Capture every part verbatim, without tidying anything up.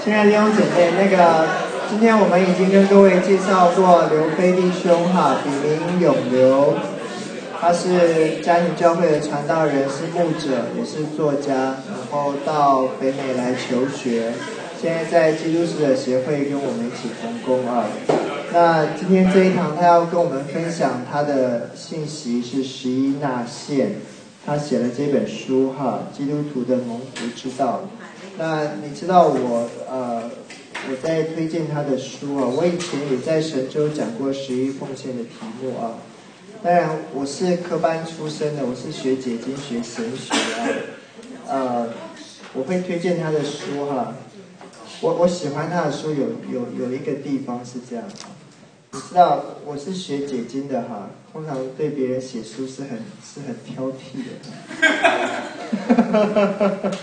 亲爱的弟兄姐妹，那个今天我们已经跟各位介绍过刘飞弟兄哈，笔名永流，他是嘉宁教会的传道人，是牧者，也是作家，然后到北美来求学，现在在基督使者协会跟我们一起同工啊。那今天这一堂他要跟我们分享他的信息是十一纳宪，他写了这本书哈，基督徒的蒙福之道。那你知道我呃我在推荐他的书啊，我以前也在神州讲过十一奉献的题目啊。当然我是科班出身的，我是学解经学神学啊，呃我会推荐他的书哈。我我喜欢他的书有有有一个地方是这样哈，你知道我是学解经的哈，通常对别人写书是很是很挑剔的。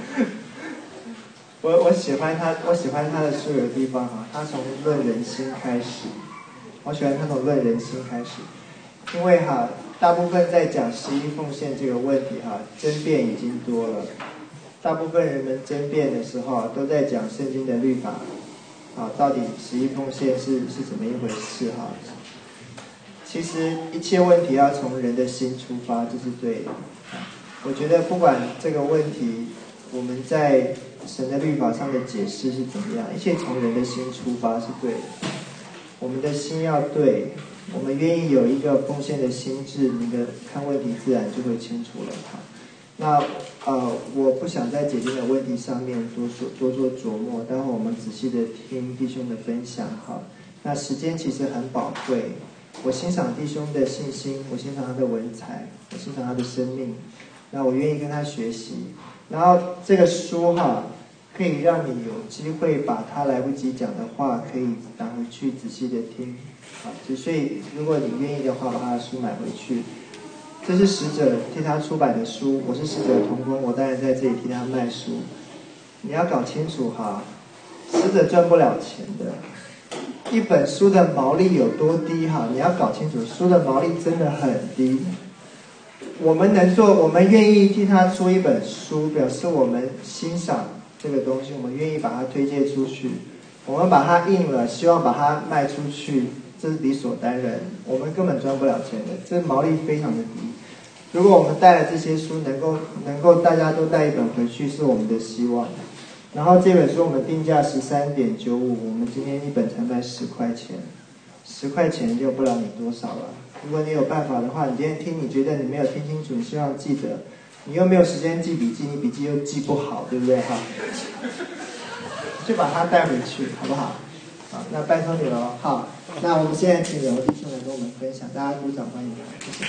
我我喜欢他，我喜欢他的书有地方哈，他从论人心开始，我喜欢他从论人心开始，因为哈，大部分在讲十一奉献这个问题哈，争辩已经多了，大部分人们争辩的时候都在讲圣经的律法，啊，到底十一奉献是是怎么一回事哈？其实一切问题要从人的心出发，这是对的。我觉得不管这个问题，我们在神的律法上的解释是怎么样，一切从人的心出发是对的。我们的心要对，我们愿意有一个奉献的心智，你的看问题自然就会清楚了。那呃，我不想在解经的问题上面多说多做琢磨，待会我们仔细的听弟兄的分享哈。那时间其实很宝贵，我欣赏弟兄的信心，我欣赏他的文采，我欣赏他的生命，那我愿意跟他学习。然后这个书哈，可以让你有机会把他来不及讲的话，可以拿回去仔细的听。好，所以如果你愿意的话，把他的书买回去。这是使者替他出版的书，我是使者的同工，我当然在这里替他卖书。你要搞清楚哈，使者赚不了钱的。一本书的毛利有多低哈？你要搞清楚，书的毛利真的很低。我们能做，我们愿意替他出一本书，表示我们欣赏这个东西，我们愿意把它推荐出去，我们把它印了，希望把它卖出去，这是理所当然。我们根本赚不了钱的，这毛利非常的低。如果我们带了这些书，能够能够大家都带一本回去，是我们的希望。然后这本书我们定价十三点九五，我们今天一本才卖十块钱，十块钱就不了你多少了。如果你有办法的话，你今天听，你觉得你没有听清楚，你希望记得，你又没有时间记笔记，你笔记又记不好，对不对哈？就把它带回去，好不好？好，那拜托你了。好，那我们现在请刘弟兄来跟我们分享，大家鼓掌欢迎他，谢谢。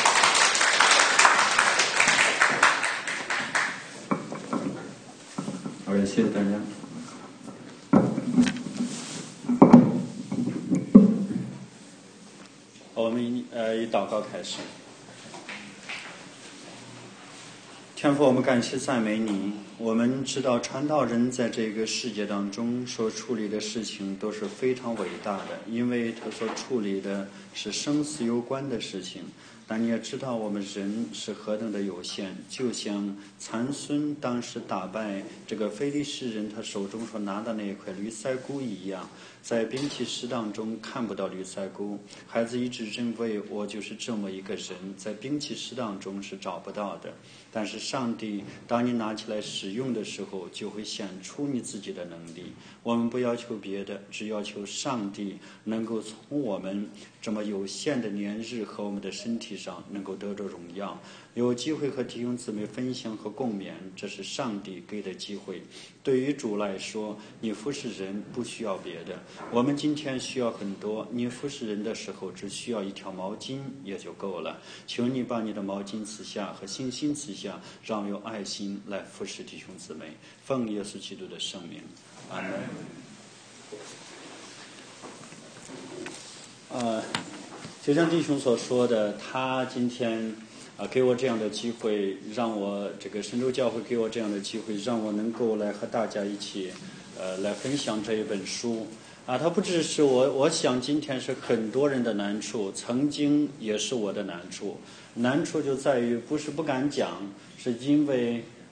好，谢谢大家。我们呃以祷告开始。天父，我们感谢赞美你。我们知道传道人在这个世界当中所处理的事情都是非常伟大的，因为他所处理的是生死攸关的事情。但你也知道我们人是何等的有限，就像参孙当时打败这个非利士人他手中所拿的那一块驴腮骨一样，在兵器适当中看不到驴腮骨。孩子一直认为我就是这么一个人，在兵器适当中是找不到的。但是上帝当你拿起来使用的时候，就会显出你自己的能力。我们不要求别的，只要求上帝能够从我们这么有限的年日和我们的身体上能够得着荣耀，有机会和弟兄姊妹分享和共勉，这是上帝给的机会。对于主来说，你服侍人不需要别的，我们今天需要很多，你服侍人的时候只需要一条毛巾也就够了。求你把你的毛巾赐下和信心赐下，让我有爱心来服侍弟兄姊妹，奉耶稣基督的圣名，阿门。呃，就像弟兄所说的，他今天啊，给我这样的机会，让我这个神州教会给我这样的机会，让我能够来和大家一起，呃，来分享这一本书啊。它不只是我，我想今天是很多人的难处，曾经也是我的难处。难处就在于不是不敢讲，是因为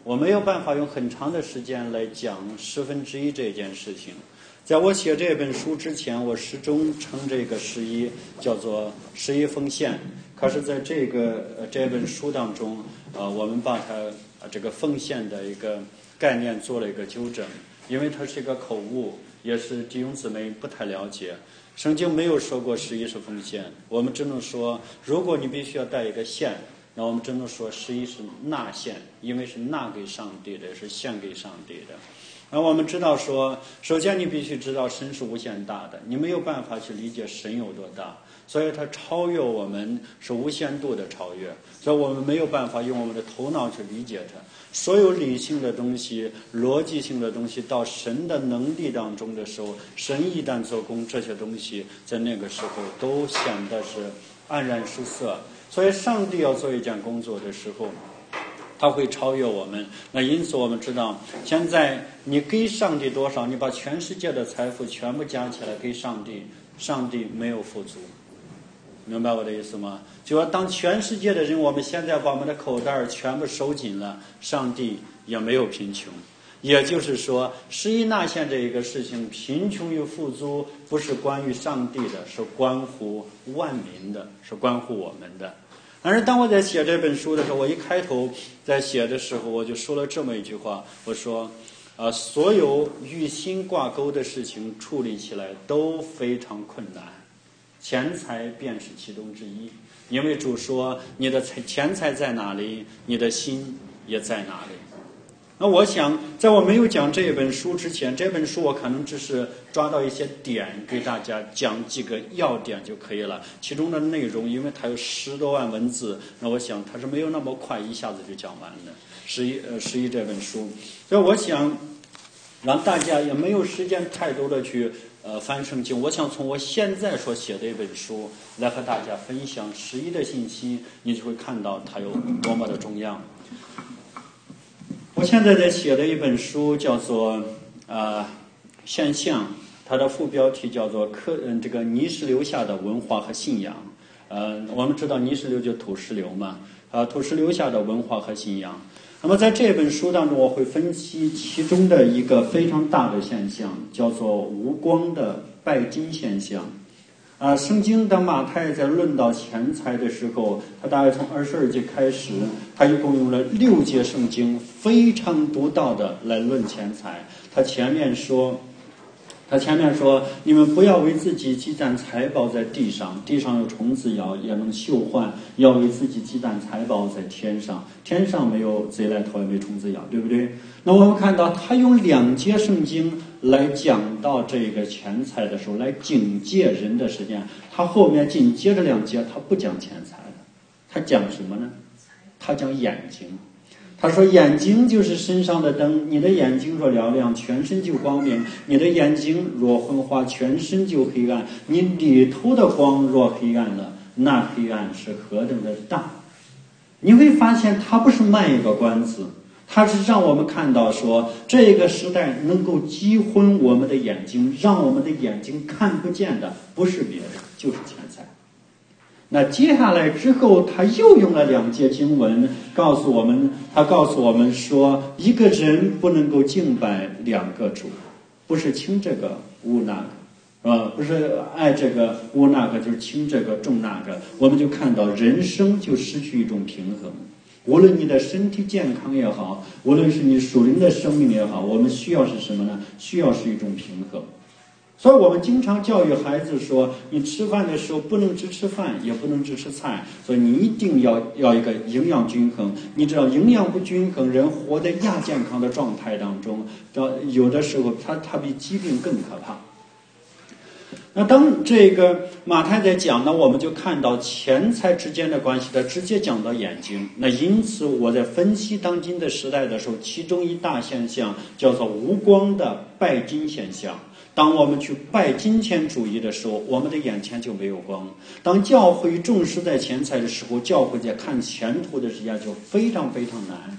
我没有办法用很长的时间来讲十分之一这件事情。在我写这本书之前，我始终称这个十一叫做十一奉献。可是在这个、呃、这本书当中，呃，我们把它、呃、这个奉献的一个概念做了一个纠正，因为它是一个口误，也是弟兄姊妹不太了解。圣经没有说过十一是奉献，我们只能说，如果你必须要带一个献，那我们只能说十一是纳献，因为是纳给上帝的，是献给上帝的。那我们知道说，首先你必须知道神是无限大的，你没有办法去理解神有多大，所以它超越我们，是无限度的超越，所以我们没有办法用我们的头脑去理解它。所有理性的东西、逻辑性的东西到神的能力当中的时候，神一旦做工，这些东西在那个时候都显得是黯然失色。所以上帝要做一件工作的时候，他会超越我们。那因此我们知道，现在你给上帝多少，你把全世界的财富全部加起来给上帝，上帝没有富足。明白我的意思吗？就说当全世界的人，我们现在把我们的口袋全部收紧了，上帝也没有贫穷。也就是说，十一纳献这一个事情，贫穷与富足不是关于上帝的，是关乎万民的，是关乎我们的。但是当我在写这本书的时候，我一开头在写的时候，我就说了这么一句话，我说呃，所有与心挂钩的事情处理起来都非常困难，钱财便是其中之一。因为主说，你的钱财在哪里，你的心也在哪里。那我想，在我没有讲这本书之前，这本书我可能只是抓到一些点给大家讲几个要点就可以了。其中的内容，因为它有十多万文字，那我想它是没有那么快一下子就讲完的。十一呃十一这本书，所以我想让大家也没有时间太多的去呃翻圣经。我想从我现在所写的一本书来和大家分享十一的信息，你就会看到它有多么的重要。我现在在写的一本书叫做呃现象，它的副标题叫做科嗯这个泥石流下的文化和信仰。呃，我们知道泥石流就土石流嘛，呃土石流下的文化和信仰。那么在这本书当中，我会分析其中的一个非常大的现象，叫做无光的拜金现象。啊，圣经的马太在论到钱财的时候，他大概从二十二节开始，他一共用了六节圣经，非常独到的来论钱财。他前面说，他前面说，你们不要为自己积攒财宝在地上，地上有虫子咬，也能锈坏；要为自己积攒财宝在天上，天上没有贼来偷，也没虫子咬，对不对？那我们看到他用两节圣经来讲到这个钱财的时候，来警戒人的时间，他后面紧接着两节他不讲钱财的，他讲什么呢？他讲眼睛。他说眼睛就是身上的灯，你的眼睛若嘹亮，全身就光明；你的眼睛若昏花，全身就黑暗。你里头的光若黑暗了，那黑暗是何等的大。你会发现他不是卖一个关子，他是让我们看到说，这个时代能够击昏我们的眼睛，让我们的眼睛看不见的不是别人，就是钱财。那接下来之后，他又用了两节经文告诉我们，他告诉我们说，一个人不能够敬拜两个主，不是轻这个污那个，呃，不是爱这个污那个，就是轻这个重那个。我们就看到人生就失去一种平衡。无论你的身体健康也好，无论是你属灵的生命也好，我们需要是什么呢？需要是一种平衡。所以我们经常教育孩子说，你吃饭的时候不能只吃饭，也不能只吃菜，所以你一定要要一个营养均衡。你知道营养不均衡，人活在亚健康的状态当中，有的时候他他比疾病更可怕。那当这个马太在讲呢，我们就看到钱财之间的关系，他直接讲到眼睛。那因此我在分析当今的时代的时候，其中一大现象叫做无光的拜金现象。当我们去拜金钱主义的时候，我们的眼前就没有光。当教会重视在钱财的时候，教会在看前途的时间就非常非常难。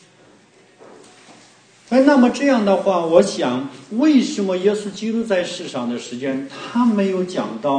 哎，那么这样的话，我想为什么耶稣基督在世上的时间，他没有讲到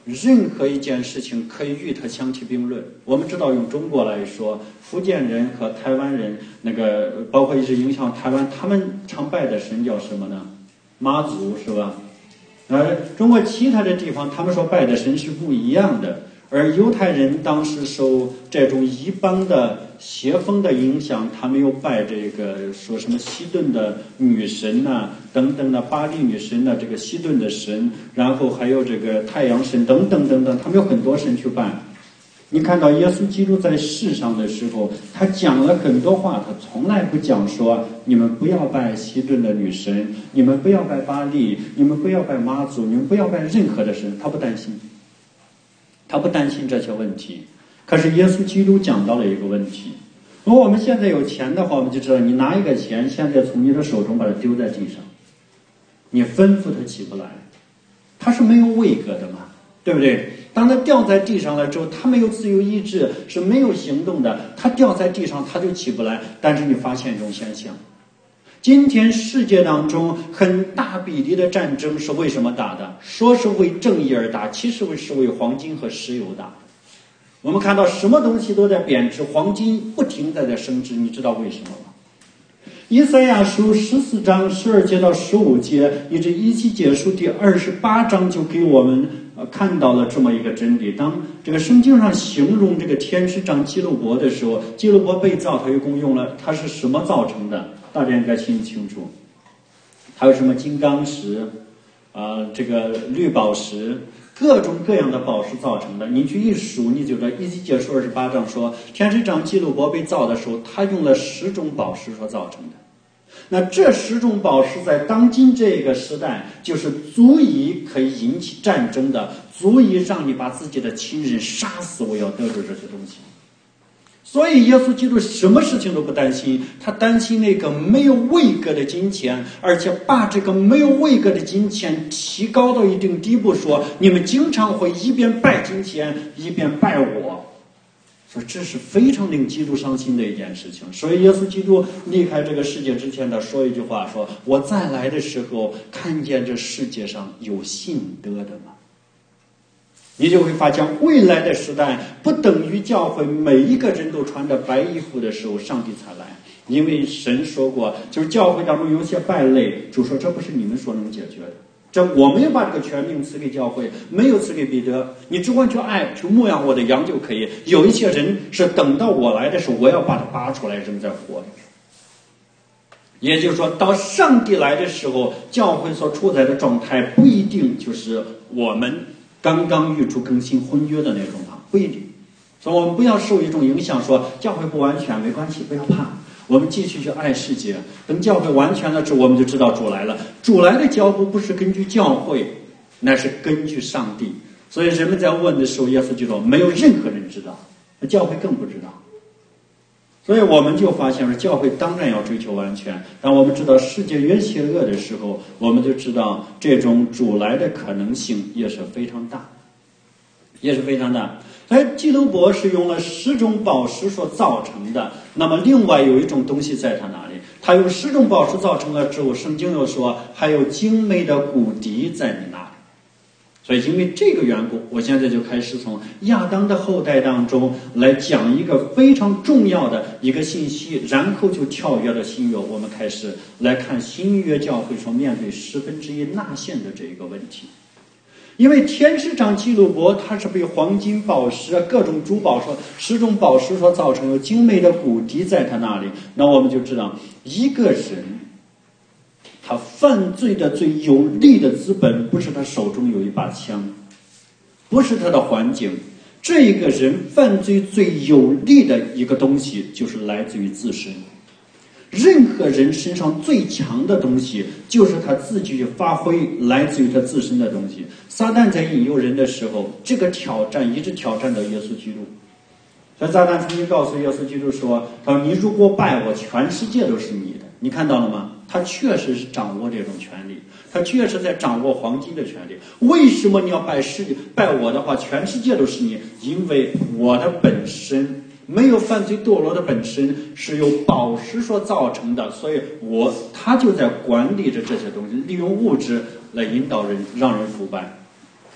任何一件事情可以与它相提并论。我们知道，用中国来说，福建人和台湾人，那个包括一直影响台湾，他们常拜的神叫什么呢？妈祖，是吧？而中国其他的地方，他们说拜的神是不一样的。而犹太人当时受这种异邦的邪风的影响，他们又拜这个说什么西顿的女神呐、啊，等等的巴黎女神的这个西顿的神，然后还有这个太阳神等等等等，他们有很多神去拜。你看到耶稣基督在世上的时候，他讲了很多话，他从来不讲说你们不要拜西顿的女神，你们不要拜巴黎，你们不要拜妈祖，你们不要拜任何的神，他不担心。他不担心这些问题，可是耶稣基督讲到了一个问题：如果我们现在有钱的话，我们就知道，你拿一个钱，现在从你的手中把它丢在地上，你吩咐它起不来，它是没有位格的嘛，对不对？当它掉在地上了之后，它没有自由意志，是没有行动的，它掉在地上，它就起不来。但是你发现一种现象，今天世界当中很大比例的战争是为什么打的？说是为正义而打，其实是为黄金和石油打。我们看到什么东西都在贬值，黄金不停地在升值，你知道为什么吗？以赛亚书十四章十二节到十五节，以及一期结束第二十八章，就给我们呃看到了这么一个真理。当这个圣经上形容这个天使长基路伯的时候，基路伯被造，他一共用了，它是什么造成的？大家应该清清楚，还有什么金刚石啊、呃，这个绿宝石，各种各样的宝石造成的。你去一数，你就知道。一期结束二十八章说，天使长基路伯被造的时候，他用了十种宝石所造成的。那这十种宝石在当今这个时代，就是足以可以引起战争的，足以让你把自己的亲人杀死，我要得着这些东西。所以耶稣基督什么事情都不担心，他担心那个没有位格的金钱，而且把这个没有位格的金钱提高到一定地步，说你们经常会一边拜金钱一边拜我，所以这是非常令基督伤心的一件事情。所以耶稣基督离开这个世界之前，他说一句话，说我再来的时候看见这世界上有信德的吗？你就会发现，未来的时代不等于教会每一个人都穿着白衣服的时候上帝才来，因为神说过，就是教会当中有些败类，主说这不是你们所能解决的，这我没有把这个权柄赐给教会，没有赐给彼得，你只管去爱，去牧养我的羊就可以。有一些人是等到我来的时候，我要把他拔出来扔在火里。也就是说，到上帝来的时候，教会所处在的状态不一定就是我们刚刚预出更新婚约的那种啊，不一定。所以我们不要受一种影响，说教会不完全没关系，不要怕，我们继续去爱世界。等教会完全了之后，我们就知道主来了。主来的脚步不是根据教会，那是根据上帝。所以人们在问的时候，耶稣就说没有任何人知道，教会更不知道。所以我们就发现了，教会当然要追求完全。当我们知道世界越邪恶的时候，我们就知道这种主来的可能性也是非常大，也是非常大。而基督伯是用了十种宝石所造成的，那么另外有一种东西在他那里，他用十种宝石造成了之后，圣经又说还有精美的骨笛在你那里。所以因为这个缘故，我现在就开始从亚当的后代当中来讲一个非常重要的一个信息，然后就跳跃到新约，我们开始来看新约教会所面对十分之一纳献的这一个问题。因为天使长基路伯他是被黄金宝石各种珠宝说十种宝石所造成，有精美的骨笛在他那里，那我们就知道一个人他犯罪的最有力的资本不是他手中有一把枪，不是他的环境，这个人犯罪最有力的一个东西就是来自于自身。任何人身上最强的东西就是他自己发挥来自于他自身的东西。撒旦在引诱人的时候，这个挑战一直挑战到耶稣基督。所以撒旦曾经告诉耶稣基督说，他说你如果拜我，全世界都是你的。你看到了吗？他确实是掌握这种权利，他确实在掌握黄金的权利。为什么你要拜世拜我的话，全世界都是你？因为我的本身没有犯罪堕落的本身是由宝石所造成的，所以我他就在管理着这些东西，利用物质来引导人，让人腐败。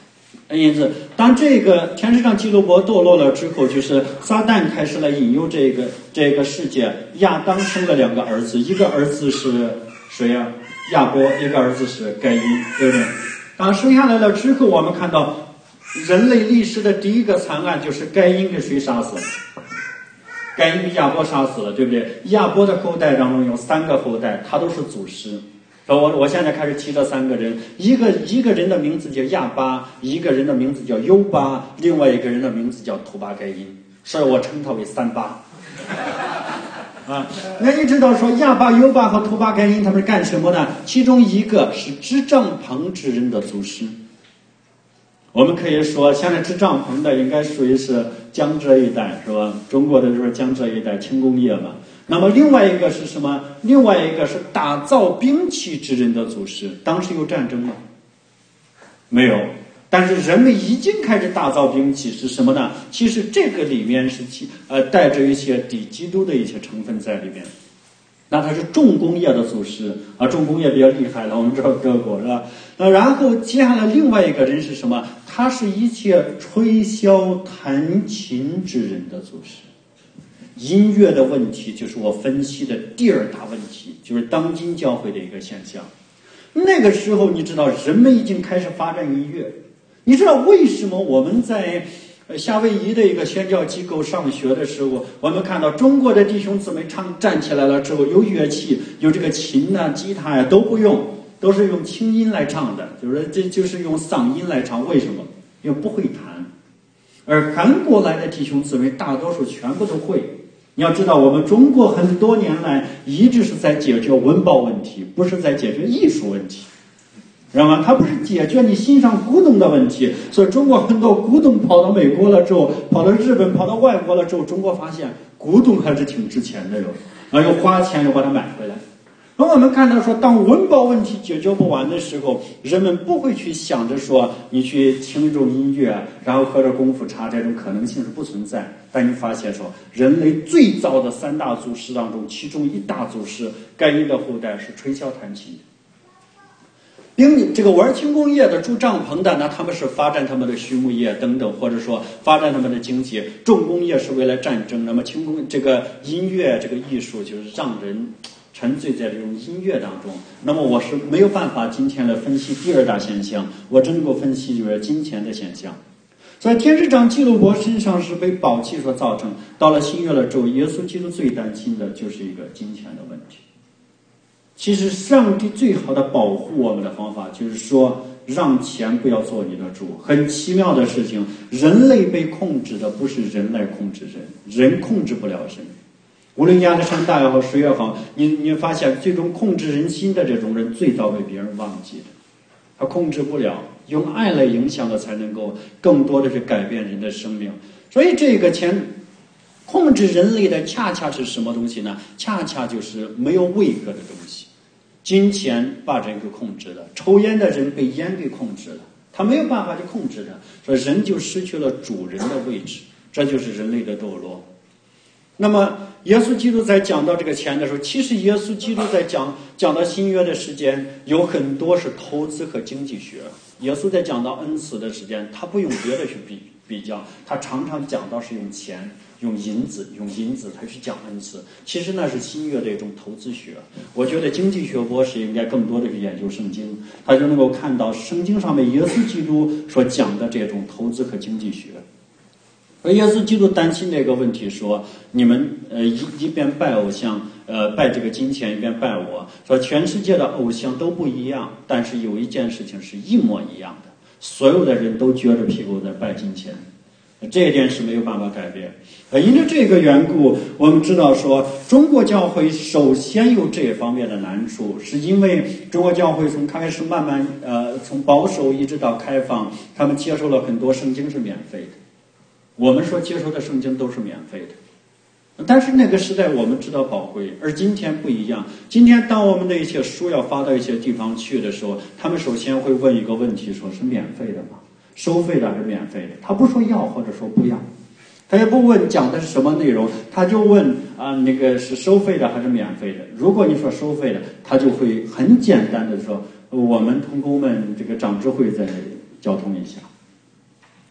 因此，当这个天使长基路伯堕落了之后，就是撒旦开始来引诱这个这个世界。亚当生了两个儿子，一个儿子是谁呀、啊？亚伯，一个儿子是该隐，对不对？当生下来了之后，我们看到人类历史的第一个惨案就是该隐被谁杀死了？该隐被亚伯杀死了，对不对？亚伯的后代当中有三个后代，他都是祖师。我我现在开始提这三个人，一个一个人的名字叫亚巴，一个人的名字叫优巴，另外一个人的名字叫土巴该因，所以我称他为三巴。啊，那你知道说亚巴、优巴和土巴该因他们是干什么呢？其中一个是织帐篷之人的祖师。我们可以说，现在织帐篷的应该属于是江浙一带，是吧？中国的就是江浙一带轻工业嘛。那么另外一个是什么？另外一个是打造兵器之人的祖师。当时有战争吗？没有。但是人们已经开始打造兵器，是什么呢？其实这个里面是呃带着一些敌基督的一些成分在里面。那它是重工业的祖师啊，重工业比较厉害了，我们知道德国是吧？那然后接下来另外一个人是什么？他是一切吹箫弹琴之人的祖师。音乐的问题就是我分析的第二大问题，就是当今教会的一个现象。那个时候你知道人们已经开始发展音乐，你知道为什么我们在夏威夷的一个宣教机构上学的时候，我们看到中国的弟兄姊妹唱站起来了之后，有乐器，有这个琴啊、吉他呀、啊、都不用，都是用清音来唱的，就是这就是用嗓音来唱。为什么？因为不会弹。而韩国来的弟兄姊妹大多数全部都会。你要知道，我们中国很多年来一直是在解决文保问题，不是在解决艺术问题，知道吗？它不是解决你欣赏古董的问题。所以中国很多古董跑到美国了之后，跑到日本，跑到外国了之后，中国发现古董还是挺值钱的哟，然后又花钱又把它买回来。而我们看到说，当文保问题解决不完的时候，人们不会去想着说你去听一种音乐，然后喝着功夫茶，这种可能性是不存在。但你发现说，人类最早的三大祖师当中，其中一大祖师该隐的后代是吹箫弹琴。并这个玩轻工业的、住帐篷的，那他们是发展他们的畜牧业等等，或者说发展他们的经济。重工业是为了战争，那么轻工这个音乐这个艺术就是让人沉醉在这种音乐当中。那么我是没有办法今天来分析第二大现象，我只能够分析就是金钱的现象。所以天使长基路伯身上是被宝器所造成，到了新约了之后，耶稣基督最担心的就是一个金钱的问题。其实上帝最好的保护我们的方法就是说，让钱不要做你的主。很奇妙的事情，人类被控制的不是人来控制人，人控制不了人。无论亚历山大也好，谁也好，你你发现最终控制人心的这种人，最早被别人忘记的。他控制不了，用爱来影响的才能够更多的去改变人的生命。所以这个钱控制人类的恰恰是什么东西呢？恰恰就是没有位格的东西。金钱把人给控制了，抽烟的人被烟给控制了，他没有办法去控制它，所以人就失去了主人的位置，这就是人类的堕落。那么耶稣基督在讲到这个钱的时候，其实耶稣基督在讲讲到新约的时间有很多是投资和经济学。耶稣在讲到恩赐的时间，他不用别的去比比较，他常常讲到是用钱、用银子、用银子他去讲恩赐。其实那是新约的一种投资学。我觉得经济学博士应该更多的去研究圣经，他就能够看到圣经上面耶稣基督所讲的这种投资和经济学。而耶稣基督担心这个问题说，你们呃一一边拜偶像，呃拜这个金钱，一边拜我，说全世界的偶像都不一样，但是有一件事情是一模一样的，所有的人都撅着屁股在拜金钱，这一点是没有办法改变。呃因为这个缘故，我们知道说中国教会首先有这方面的难处，是因为中国教会从开始慢慢呃从保守一直到开放，他们接受了很多圣经是免费的。我们说接受的圣经都是免费的，但是那个时代我们知道宝贵，而今天不一样。今天当我们的一些书要发到一些地方去的时候，他们首先会问一个问题，说是免费的吗？收费的还是免费的？他不说要或者说不要，他也不问讲的是什么内容，他就问啊、呃、那个是收费的还是免费的。如果你说收费的，他就会很简单的说，我们同工们这个长智会再交通一下。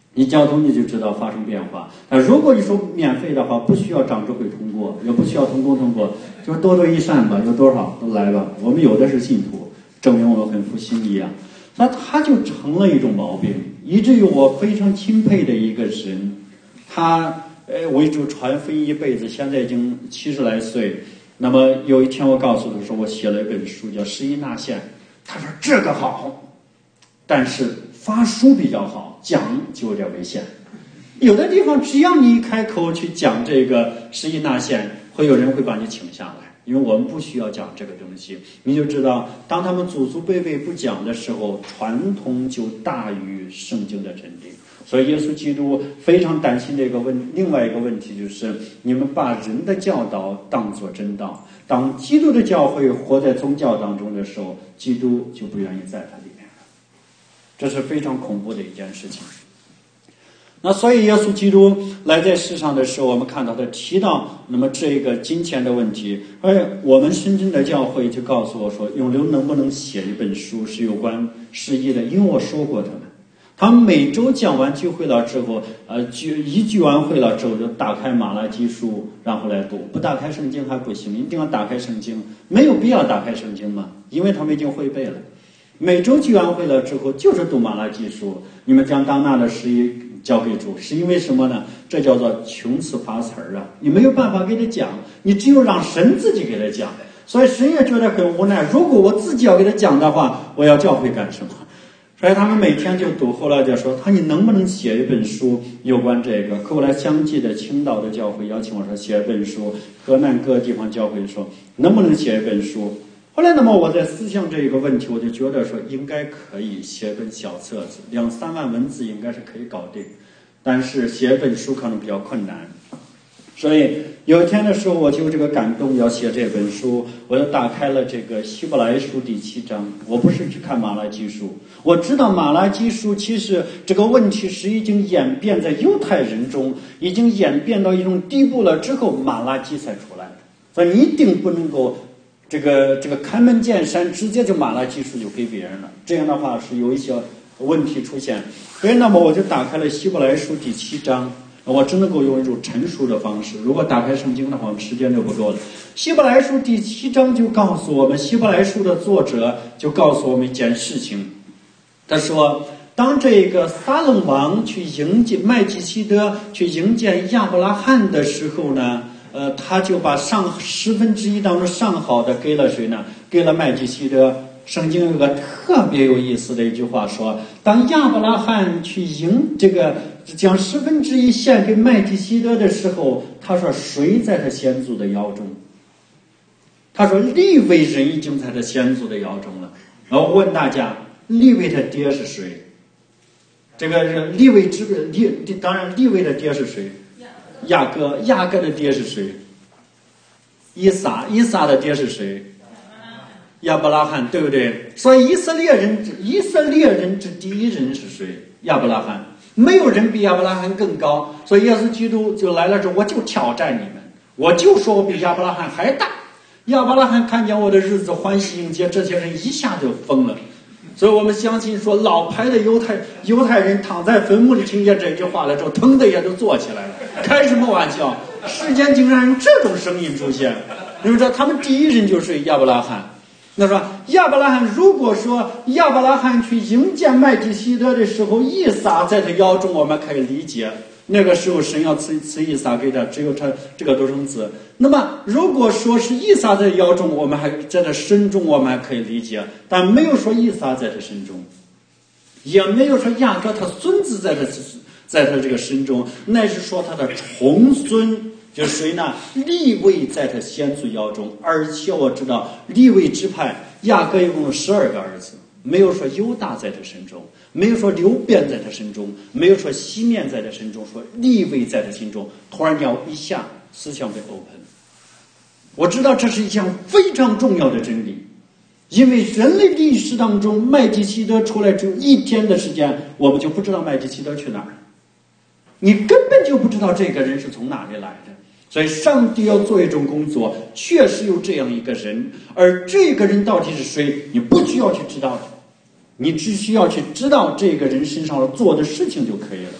你交通你就知道发生变化。但如果你说免费的话，不需要长智慧通过，也不需要通工通过，就多多益善吧，有多少都来吧。我们有的是信徒，证明我们很服心意啊。那他就成了一种毛病，以至于我非常钦佩的一个人，他呃为主传福音一辈子，现在已经七十来岁。那么有一天我告诉他说，我写了一本书叫《十一纳宪》，他说这个好，但是发书比较好，讲就有点危险。有的地方只要你一开口去讲这个十一纳宪，会有人会把你请下来，因为我们不需要讲这个东西。你就知道，当他们祖祖辈辈不讲的时候，传统就大于圣经的真理。所以耶稣基督非常担心的一个问，另外一个问题就是，你们把人的教导当作真道。当基督的教会活在宗教当中的时候，基督就不愿意在它里面了。这是非常恐怖的一件事情。那所以耶稣基督来在世上的时候，我们看到他提到那么这个金钱的问题，而我们深圳的教会就告诉我说，永流能不能写一本书是有关十一的，因为我说过他们。他们每周讲完聚会了之后，呃，聚一聚完会了之后，就打开马拉基书，然后来读。不打开圣经还不行，一定要打开圣经。没有必要打开圣经嘛，因为他们已经会背了。每周聚完会了之后，就是读马拉基书。你们将当纳的十一交给主，是因为什么呢？这叫做穷词发词儿啊！你没有办法给他讲，你只有让神自己给他讲。所以神也觉得很无奈，如果我自己要给他讲的话，我要教会干什么？所以他们每天就读，后来就说他你能不能写一本书有关这个？后来相继的青岛的教会邀请我说写一本书，河南各个地方教会说能不能写一本书？后来那么我在思想这一个问题，我就觉得说应该可以写本小册子，两三万文字应该是可以搞定，但是写本书可能比较困难。所以有一天的时候，我就这个感动要写这本书，我就打开了这个希伯来书第七章。我不是只看马拉基书，我知道马拉基书其实这个问题是已经演变在犹太人中，已经演变到一种地步了之后，马拉基才出来的。所以你一定不能够这个这个开门见山，直接就马拉基书就给别人了，这样的话是有一些问题出现。所以那么我就打开了希伯来书第七章。我只能够用一种陈述的方式，如果打开圣经的话，我们时间就不够了。希伯来书第七章就告诉我们，希伯来书的作者就告诉我们一件事情，他说当这个撒冷王去迎接麦基希德去迎接亚伯拉罕的时候呢，呃，他就把上十分之一当中上好的给了谁呢？给了麦基希德。圣经有个特别有意思的一句话说，当亚伯拉罕去迎这个将十分之一献给麦基希德的时候，他说谁在他先祖的腰中？他说利未人已经在他先祖的腰中了。然后我问大家，利未他爹是谁？这个是利未之利，当然利未的爹是谁？雅各。雅各的爹是谁？以撒。以撒的爹是谁？亚伯拉罕，对不对？所以以色列人以色列人之第一人是谁？亚伯拉罕。没有人比亚伯拉罕更高。所以耶稣基督就来了之后，我就挑战你们，我就说我比亚伯拉罕还大。亚伯拉罕看见我的日子欢喜迎接，这些人一下就疯了。所以我们相信说，老牌的犹太犹太人躺在坟墓里听见这句话了之后，腾的也就坐起来了。开什么玩笑？世间竟然有这种声音出现。你们知道他们第一人就是亚伯拉罕。那说亚伯拉罕，如果说亚伯拉罕去迎接麦基希德的时候，以撒在他腰中，我们可以理解，那个时候神要赐赐以撒给他，只有他这个独生子。那么如果说是以撒在腰中，我们还在他身中，我们还可以理解，但没有说以撒在他身中，也没有说雅各他孙子在他在他这个身中，乃是说他的重孙。就是谁呢？利未在他先祖腰中，而且我知道利未支派雅各一共有十二个儿子，没有说犹大在他身中，没有说流便在他身中，没有说西面在他身中，说利未在他心中。突然间一下思想被 open， 我知道这是一项非常重要的真理，因为人类历史当中麦基希德出来只有一天的时间，我们就不知道麦基希德去哪儿，你根本就不知道这个人是从哪里来的。所以上帝要做一种工作，确实有这样一个人，而这个人到底是谁，你不需要去知道的，你只需要去知道这个人身上做的事情就可以了。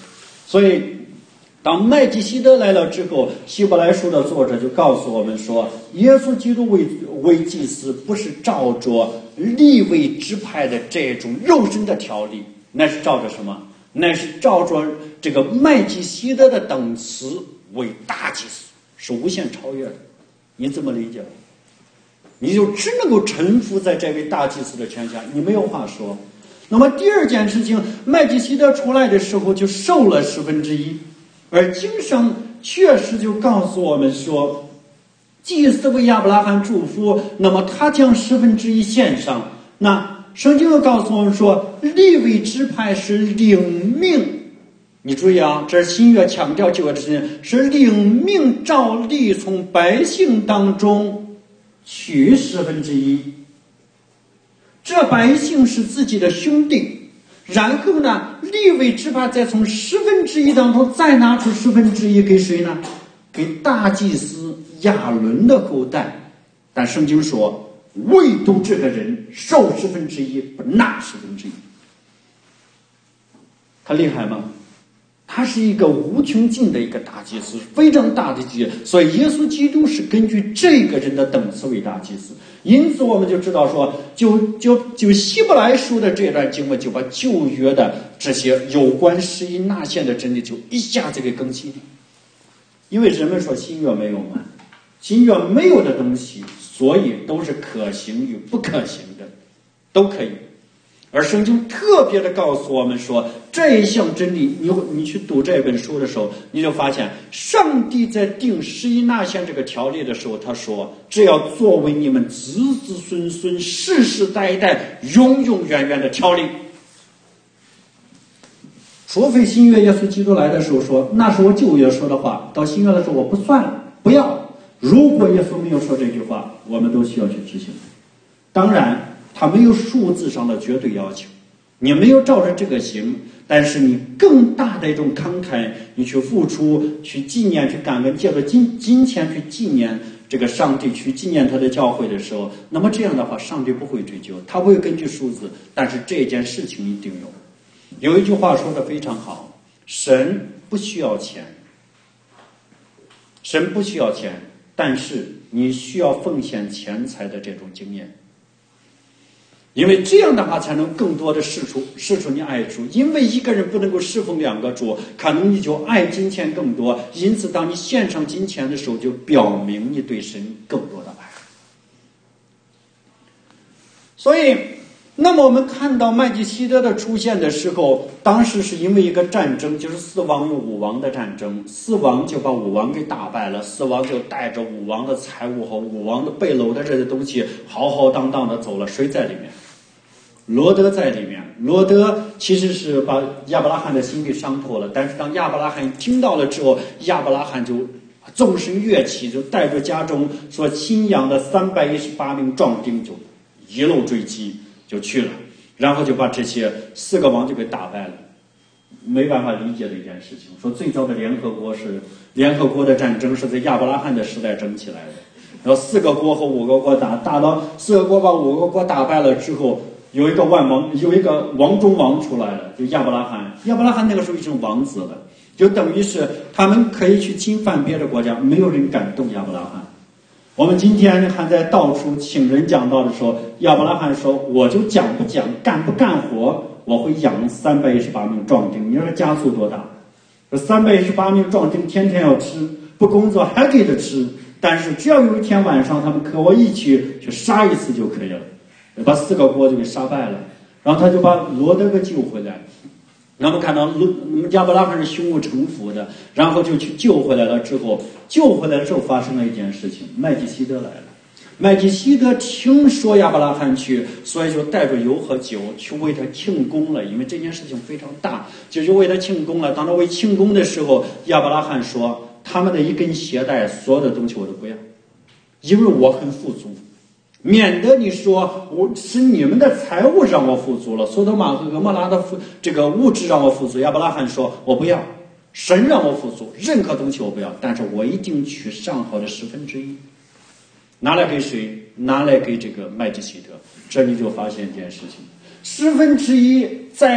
所以当麦基洗德来了之后，希伯来书的作者就告诉我们说，耶稣基督为为祭司不是照着利未支派的这种肉身的条例，那是照着什么？那是照着这个麦基洗德的等次为大祭司，是无限超越的。你怎么理解？你就只能够臣服在这位大祭司的权下，你没有话说。那么第二件事情，麦基洗德出来的时候就受了十分之一，而经上确实就告诉我们说，祭司为亚伯拉罕祝福，那么他将十分之一献上。那圣经又告诉我们说，利未支派是领命，你注意啊，这是新约强调这个事情，是领命照例从百姓当中取十分之一。这百姓是自己的兄弟，然后呢，利未支派再从十分之一当中再拿出十分之一给谁呢？给大祭司亚伦的后代。但圣经说，唯独这个人受十分之一，不拿十分之一。他厉害吗？他是一个无穷尽的一个大祭司，非常大的祭司，所以耶稣基督是根据这个人的等次为大祭司。因此我们就知道说，就就就希伯来书的这段经文就把旧约的这些有关十一纳献的真理就一下子给更新了。因为人们说新约没有嘛，新约没有的东西，所以都是可行与不可行的，都可以。而圣经特别的告诉我们说，这一项真理，你你去读这本书的时候，你就发现上帝在定十一纳献这个条例的时候，他说这要作为你们子子孙孙世世代代永永远远的条例。除非新约耶稣基督来的时候说，那是我旧约说的话，到新约的时候我不算了，不要。如果耶稣没有说这句话，我们都需要去执行。当然他没有数字上的绝对要求，你没有照着这个行，但是你更大的一种慷慨，你去付出，去纪念，去感恩，借着金金钱去纪念这个上帝，去纪念他的教会的时候，那么这样的话，上帝不会追究，他不会根据数字，但是这件事情一定有。有一句话说得非常好，神不需要钱，神不需要钱，但是你需要奉献钱财的这种经验。因为这样的话才能更多的释出释出你爱主，因为一个人不能够侍奉两个主，可能你就爱金钱更多，因此当你献上金钱的时候，就表明你对神更多的爱。所以那么我们看到麦基洗德的出现的时候，当时是因为一个战争，就是四王与五王的战争，四王就把五王给打败了，四王就带着五王的财物和五王的背篓的这些东西浩浩荡荡的走了。谁在里面？罗德在里面。罗德其实是把亚伯拉罕的心给伤透了，但是当亚伯拉罕听到了之后，亚伯拉罕就纵身跃起，就带着家中所亲养的三百一十八名壮丁就一路追击就去了，然后就把这些四个王就给打败了。没办法理解的一件事情，说最早的联合国是联合国的战争是在亚伯拉罕的时代争起来的，然后四个国和五个国打，打到四个国把五个国打败了之后，有一个万王，有一个王中王出来了，就亚伯拉罕。亚伯拉罕那个时候已经王子了，就等于是他们可以去侵犯别的国家，没有人敢动亚伯拉罕。我们今天还在到处请人讲道的时候，亚伯拉罕说，我就讲不讲，干不干活，我会养三百一十八名壮丁。你说加速多大？这三百一十八名壮丁天天要吃，不工作还给他吃，但是只要有一天晚上他们和我一起去杀一次就可以了，把四个国就给杀败了，然后他就把罗德给救回来。那么看到亚伯拉罕是胸无城府的，然后就去救回来了。之后救回来之后发生了一件事情，麦基洗德来了。麦基洗德听说亚伯拉罕去，所以就带着油和酒去为他庆功了，因为这件事情非常大，就就为他庆功了。当他为庆功的时候，亚伯拉罕说，他们的一根鞋带，所有的东西我都不要，因为我很富足，免得你说我是你们的财物让我富足了，索多玛和蛾摩拉的这个物质让我富足。亚伯拉罕说，我不要，神让我富足，任何东西我不要，但是我一定取上好的十分之一，拿来给谁？拿来给这个麦基洗德。这里就发现一件事情，十分之一在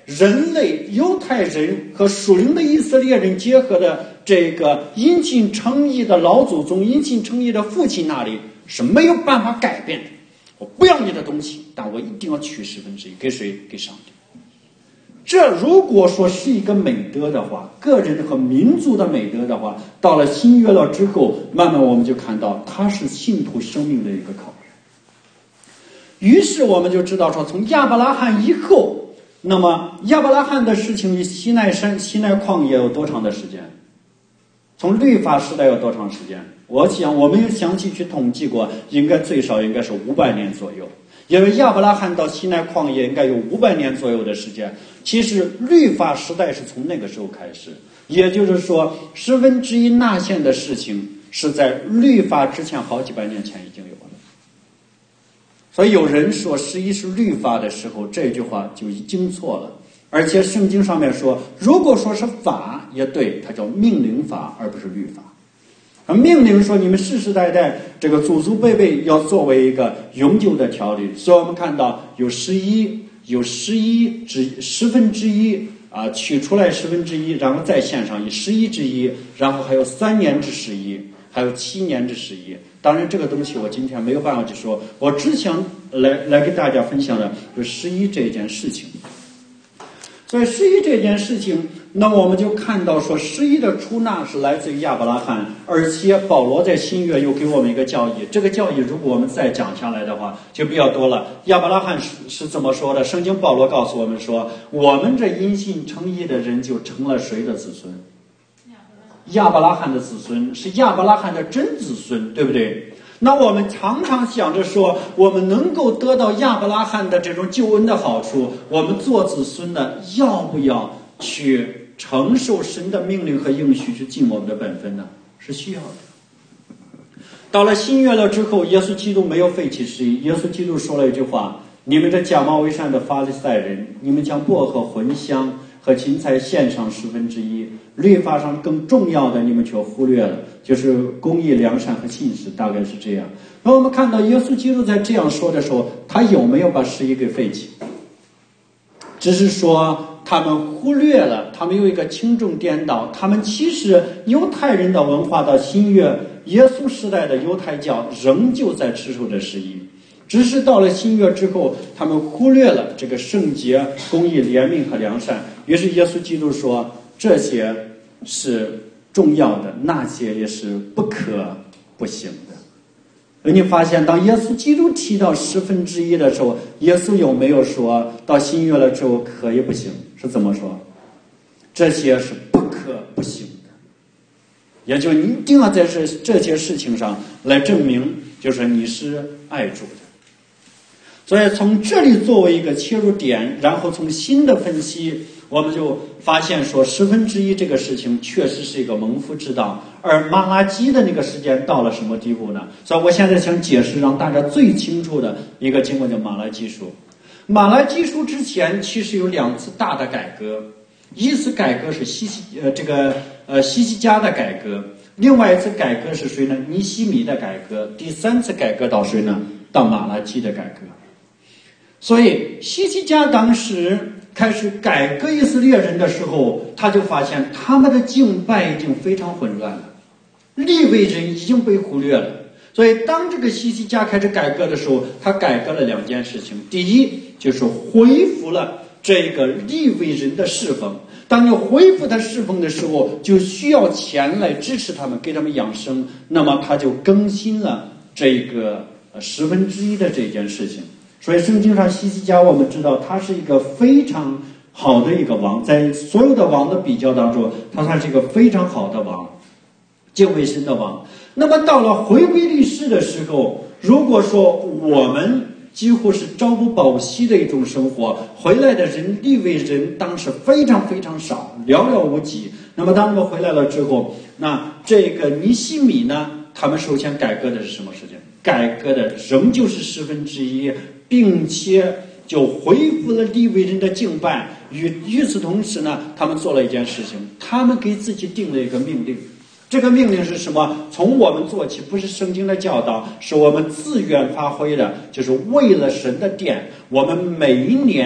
人类犹太人和属灵的以色列人结合的这个殷勤诚意的老祖宗、殷勤诚意的父亲那里是没有办法改变的。我不要你的东西，但我一定要取十分之一，给谁？给上帝。这如果说是一个美德的话，个人和民族的美德的话，到了新约了之后，慢慢我们就看到它是信徒生命的一个考验。于是我们就知道说，从亚伯拉罕以后，那么亚伯拉罕的事情离西奈山、西奈旷野有多长的时间？从律法时代有多长时间？我想我们有详细去统计过，应该最少应该是五百年左右。因为亚伯拉罕到西奈旷野应该有五百年左右的时间，其实律法时代是从那个时候开始，也就是说十分之一纳献的事情是在律法之前好几百年前已经有了。所以有人说十一是律法的时候，这句话就已经错了。而且圣经上面说，如果说是法也对，它叫命令法而不是律法。命令说你们世世代代这个祖祖辈辈要作为一个永久的条例，所以我们看到有十一，有十一之十分之一啊，取出来十分之一，然后再献上以十一之一，然后还有三年之十一，还有七年之十一。当然这个东西我今天没有办法去说，我只想来来给大家分享的就是十一这件事情。所以十一这件事情，那么我们就看到说十一的出纳是来自于亚伯拉罕，而且保罗在新约又给我们一个教义，这个教义如果我们再讲下来的话就比较多了。亚伯拉罕是是怎么说的？圣经保罗告诉我们说，我们这因信称义的人就成了谁的子孙？亚伯拉罕的子孙，是亚伯拉罕的真子孙，对不对？那我们常常想着说，我们能够得到亚伯拉罕的这种救恩的好处，我们做子孙的要不要去承受神的命令和应许，去尽我们的本分呢？是需要的。到了新约了之后，耶稣基督没有废弃十一，耶稣基督说了一句话：你们这假冒为善的法利赛人，你们将薄荷、茴香和芹菜献上十分之一，律法上更重要的你们却忽略了，就是公义、良善和信实，大概是这样。那我们看到耶稣基督在这样说的时候，他有没有把十一给废弃？只是说他们忽略了，他们有一个轻重颠倒。他们其实犹太人的文化到新约耶稣时代的犹太教仍旧在持守着十一，只是到了新约之后，他们忽略了这个圣洁、公义、怜悯和良善。于是耶稣基督说，这些是重要的，那些也是不可不行的。而你发现当耶稣基督提到十分之一的时候，耶稣有没有说到新约了之后可以不行？是怎么说？这些是不可不行的，也就你一定要在这这些事情上来证明，就是你是爱主的。所以从这里作为一个切入点，然后从新的分析，我们就发现说十分之一这个事情确实是一个蒙福之道。而马拉基的那个时间到了什么地步呢？所以我现在想解释让大家最清楚的一个经文，叫马拉基书。马拉基书之前其实有两次大的改革，一次改革是西西呃这个呃西西家的改革，另外一次改革是谁呢？尼希米的改革，第三次改革到谁呢？到马拉基的改革。所以西西家当时开始改革以色列人的时候，他就发现他们的敬拜已经非常混乱了，利未人已经被忽略了。所以当这个西西家开始改革的时候，他改革了两件事情。第一，就是恢复了这个利未人的侍奉。当你恢复他侍奉的时候，就需要钱来支持他们，给他们养生。那么他就更新了这个十分之一的这件事情。所以圣经上西西家我们知道他是一个非常好的一个王，在所有的王的比较当中，他算是一个非常好的王，敬畏神的王。那么到了回归历史的时候，如果说我们几乎是朝不保夕的一种生活，回来的人利未人当时非常非常少，寥寥无几。那么当我们回来了之后，那这个尼希米呢，他们首先改革的是什么事情？改革的仍旧是十分之一，并且就恢复了利未人的敬拜。与与此同时呢，他们做了一件事情，他们给自己定了一个命令。这个命令是什么？从我们做起，不是圣经的教导，是我们自愿发挥的，就是为了神的殿，我们每一年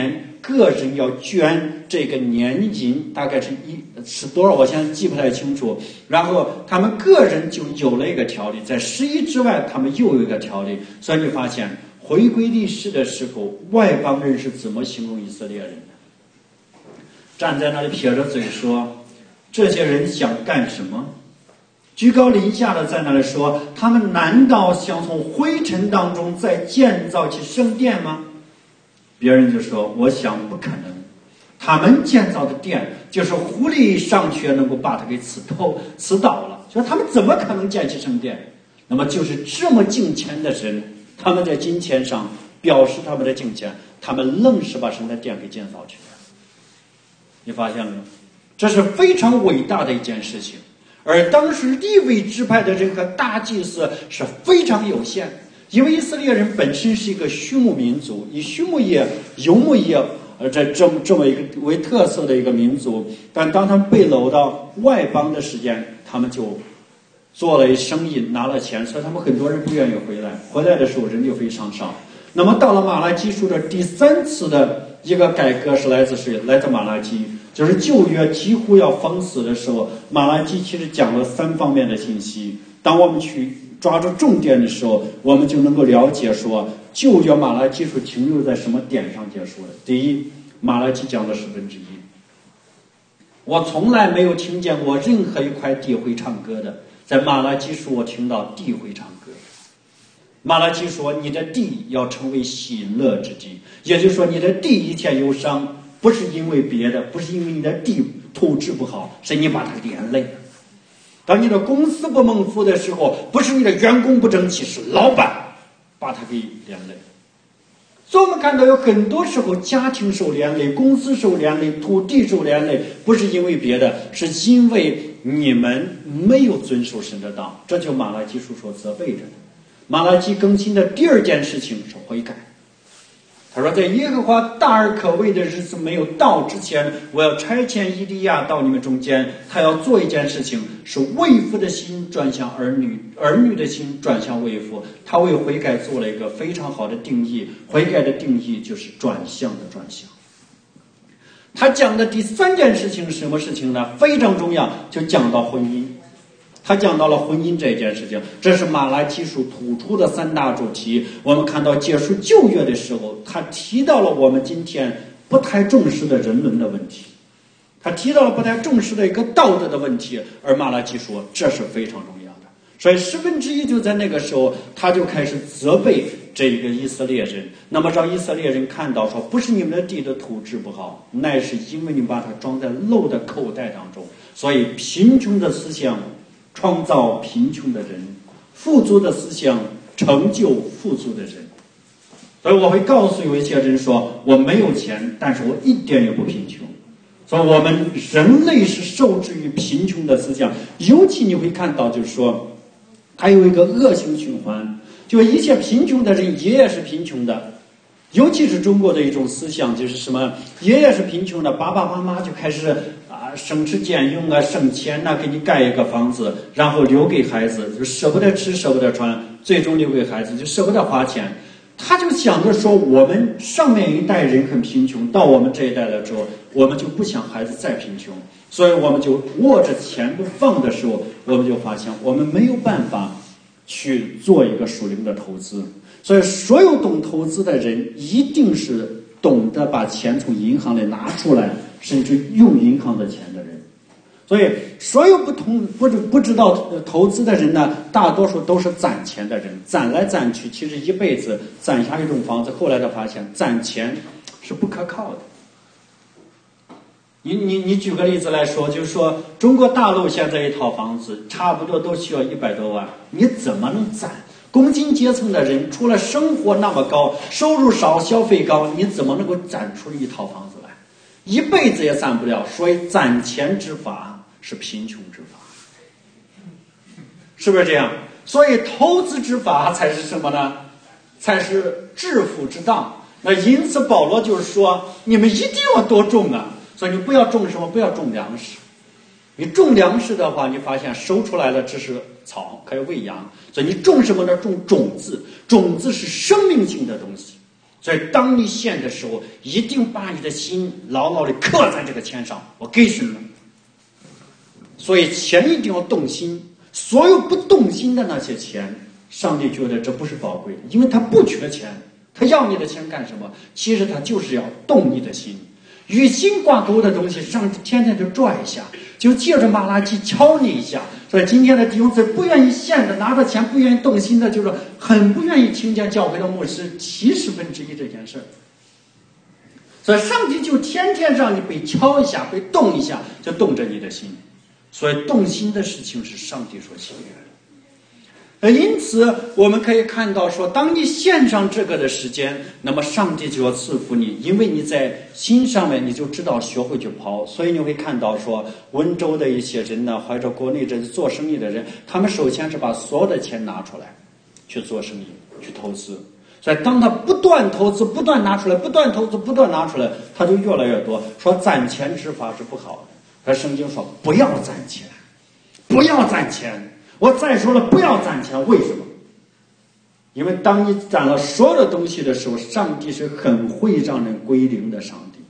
个人要捐这个年银，大概是一是多少，我现在记不太清楚。然后他们个人就有了一个条例，在十一之外，他们又有一个条例。所以你发现回归历史的时候，外邦人是怎么形容以色列人的？站在那里撇着嘴说，这些人想干什么？居高临下的在那里说，他们难道想从灰尘当中再建造起圣殿吗？别人就说，我想不可能，他们建造的殿就是狐狸上去能够把它给刺透刺倒了，说他们怎么可能建起圣殿？那么就是这么敬虔的人，他们在金钱上表示他们的敬虔，他们愣是把神的殿给建造起来。你发现了吗？这是非常伟大的一件事情。而当时利未支派的人和大祭司是非常有限，因为以色列人本身是一个畜牧民族，以畜牧业、游牧业呃这这么这么一个为特色的一个民族。但当他们被掳到外邦的时间，他们就做了生意，拿了钱，所以他们很多人不愿意回来。回来的时候人就非常少。那么到了马拉基书的第三次的一个改革是来自谁？来自马拉基。就是旧约几乎要封死的时候，马拉基其实讲了三方面的信息。当我们去抓住重点的时候，我们就能够了解说，旧约马拉基书停留在什么点上结束的。第一，马拉基讲了十分之一。我从来没有听见过任何一块地会唱歌的，在马拉基书我听到地会唱歌。马拉基说，你的地要成为喜乐之地，也就是说你的地一切忧伤，不是因为别的，不是因为你的地土质不好，是你把它连累了。当你的公司不蒙福的时候，不是你的员工不争气，是老板把它给连累。所以我们看到有很多时候家庭受连累，公司受连累，土地受连累，不是因为别的，是因为你们没有遵守神的道。这就马拉基书所责备着的。马拉基更新的第二件事情是悔改。他说，在耶和华大而可畏的日子没有到之前，我要差遣以利亚到你们中间。他要做一件事情，是为父的心转向儿女，儿女的心转向为父。他为悔改做了一个非常好的定义，悔改的定义就是转向的转向。他讲的第三件事情是什么事情呢？非常重要，就讲到婚姻。他讲到了婚姻这件事情，这是马拉基书突出的三大主题。我们看到结束旧约的时候，他提到了我们今天不太重视的人伦的问题，他提到了不太重视的一个道德的问题，而马拉基说这是非常重要的。所以十分之一就在那个时候，他就开始责备这个以色列人，那么让以色列人看到说，不是你们的地的土质不好，乃是因为你把它装在漏的口袋当中。所以贫穷的思想创造贫穷的人，富足的思想成就富足的人。所以我会告诉有一些人说，我没有钱，但是我一点也不贫穷。所以我们人类是受制于贫穷的思想，尤其你会看到就是说还有一个恶性循环，就一切贫穷的人爷爷是贫穷的。尤其是中国的一种思想，就是什么爷爷是贫穷的，爸爸妈妈就开始啊省吃俭用啊，省钱呐、啊，给你盖一个房子，然后留给孩子，就舍不得吃舍不得穿，最终留给孩子就舍不得花钱。他就想着说，我们上面一代人很贫穷，到我们这一代了之后，我们就不想孩子再贫穷，所以我们就握着钱不放的时候，我们就发现我们没有办法去做一个属灵的投资。所以所有懂投资的人一定是懂得把钱从银行里拿出来，甚至用银行的钱的人。所以所有不同不不知道投资的人呢，大多数都是攒钱的人，攒来攒去，其实一辈子攒下一栋房子，后来他发现攒钱是不可靠的。你你你举个例子来说，就是说中国大陆现在一套房子差不多都需要一百多万，你怎么能攒？工薪阶层的人除了生活那么高，收入少消费高，你怎么能够攒出一套房子来？一辈子也攒不了。所以攒钱之法是贫穷之法，是不是这样？所以投资之法才是什么呢？才是致富之道。那因此保罗就是说，你们一定要多种啊！所以你不要种什么？不要种粮食。你种粮食的话，你发现收出来了只是草，可以喂羊。所以你种什么呢？种种子，种子是生命性的东西。 所以当你献的时候，一定把你的心牢牢地刻在这个钱上，我给什么。所以钱一定要动心，所有不动心的那些钱，上帝觉得这不是宝贵的，因为他不缺钱，他要你的钱干什么？其实他就是要动你的心。与心挂钩的东西，上帝天天就拽一下，就借着马拉基敲你一下。所以今天的弟兄姊妹不愿意献的，拿着钱不愿意动心的，就是很不愿意听见教会的牧师七十分之一这件事儿。所以上帝就天天让你被敲一下，被动一下，就动着你的心。所以动心的事情是上帝所喜悦的。呃，因此我们可以看到说，当你献上这个的时间，那么上帝就要赐福你，因为你在心上面你就知道学会去抛。所以你会看到说，温州的一些人呢，或者国内这做生意的人，他们首先是把所有的钱拿出来去做生意，去投资。所以当他不断投资，不断拿出来，不断投资，不断拿出来，他就越来越多。说攒钱之法是不好的，但圣经说不要攒钱，不要攒钱。我再说了，不要攒钱，为什么？因为当你攒了所有的东西的时候，上帝是很会让人归零的上帝。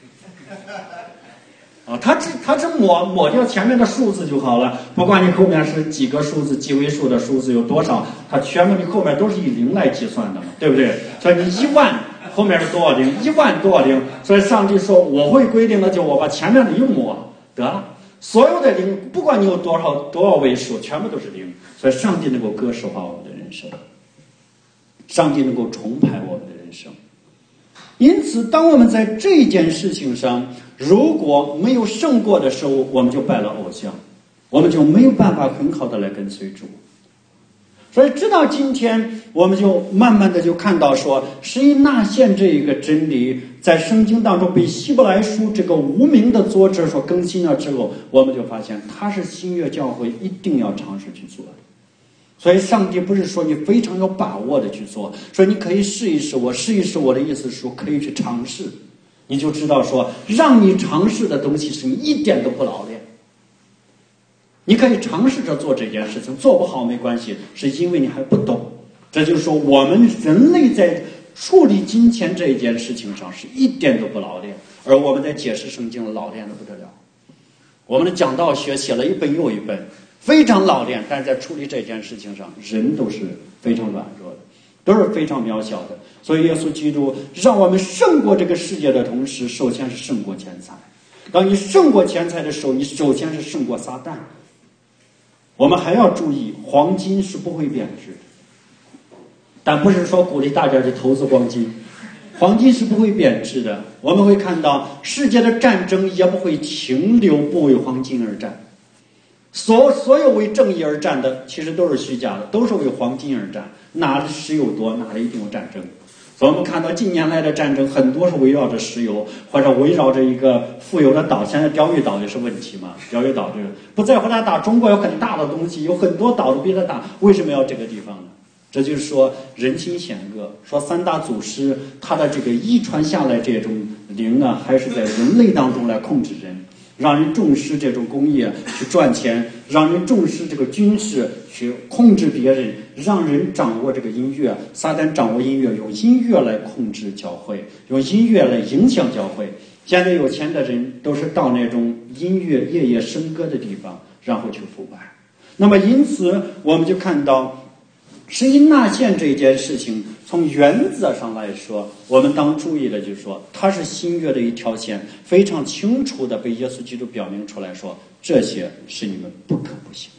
啊，他只他只抹抹掉前面的数字就好了，不管你后面是几个数字，几位数的数字有多少，他全部你后面都是以零来计算的嘛，对不对？所以你一万后面是多少零？一万多少零？所以上帝说我会归零的，就我把前面的一抹得了。所有的零，不管你有多少多少位数，全部都是零。所以上帝能够格式化我们的人生，上帝能够重排我们的人生。因此当我们在这件事情上如果没有胜过的时候，我们就拜了偶像，我们就没有办法很好的来跟随主。所以直到今天，我们就慢慢的就看到说，十一纳献这一个真理在圣经当中被希伯来书这个无名的作者所更新了之后，我们就发现它是新约教会一定要尝试去做的。所以上帝不是说你非常有把握的去做，说你可以试一试，我试一试，我的意思是说可以去尝试，你就知道说让你尝试的东西是你一点都不老练。你可以尝试着做这件事情，做不好没关系，是因为你还不懂。这就是说我们人类在处理金钱这一件事情上是一点都不老练，而我们在解释圣经老练的不得了。我们的讲道学写了一本又一本，非常老练，但是在处理这件事情上，人都是非常软弱的，都是非常渺小的。所以耶稣基督让我们胜过这个世界的同时，首先是胜过钱财。当你胜过钱财的时候，你首先是胜过撒旦。我们还要注意，黄金是不会贬值的，但不是说鼓励大家去投资黄金，黄金是不会贬值的。我们会看到世界的战争也不会停留不为黄金而战，所所有为正义而战的其实都是虚假的，都是为黄金而战。哪里石油多，哪里一定有战争。所以我们看到近年来的战争很多是围绕着石油，或者围绕着一个富有的岛。现在钓鱼岛也是问题嘛，钓鱼岛这个不在乎它大，中国有很大的东西，有很多岛都比它大，为什么要这个地方呢？这就是说人心险恶，说三大祖师他的这个遗传下来这种灵啊，还是在人类当中来控制人，让人重视这种工业去赚钱，让人重视这个军事去控制别人，让人掌握这个音乐。撒旦掌握音乐，用音乐来控制教会，用音乐来影响教会。现在有钱的人都是到那种音乐夜夜笙歌的地方，然后去腐败。那么因此我们就看到十一纳献这件事情，从原则上来说，我们当注意的就是说，它是新约的一条线，非常清楚的被耶稣基督表明出来说，这些是你们不可不行的。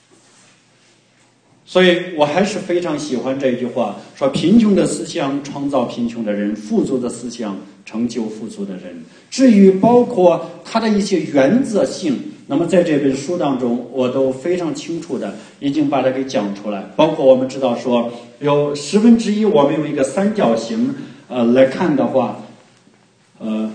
所以我还是非常喜欢这句话，说贫穷的思想创造贫穷的人，富足的思想成就富足的人。至于包括它的一些原则性，那么在这本书当中我都非常清楚的已经把它给讲出来。包括我们知道说有十分之一，我们用一个三角形呃来看的话，呃